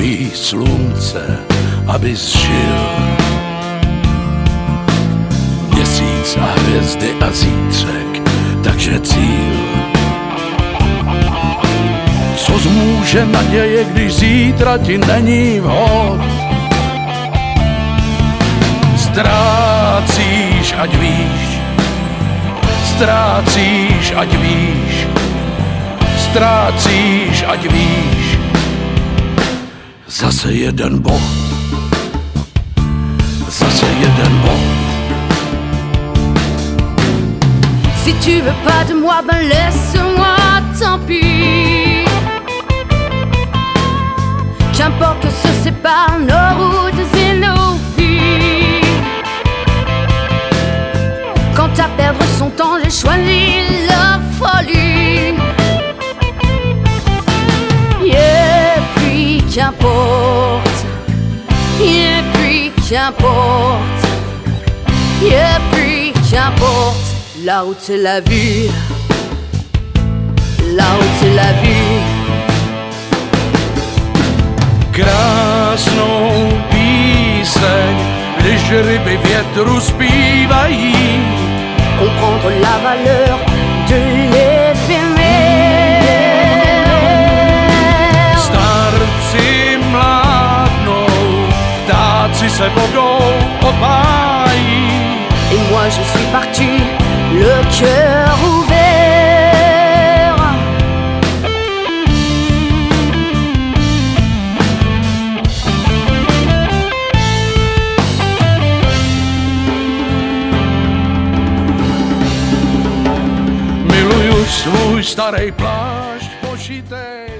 zahřátí slunce, abys žil. Měsíc a hvězdy a zítřek, takže cíl. Co zmůže naděje, když zítra ti není vhod? Ztrácíš, ať víš, ztrácíš, ať víš, ztrácíš, ať víš. Zase jeden bod, zase jeden bod. Si tu veux pas de moi, ben laisse-moi, tant pis. Qu'importe que se séparent nos routes et nos vies. Quant à perdre son temps, j'ai choisi la folie. Et puis qu'importe, et puis qu'importe, et puis qu'importe. La route c'est la vie, la route c'est la vie. Krásnou píseň, když ryby větru zpívají. Comprendre la valeur de l'éphémère. Starci mládnou, ptáci se vodou opájí. Et moi je suis parti, le cœur ouvert. Miluju svůj starý plášť pošitej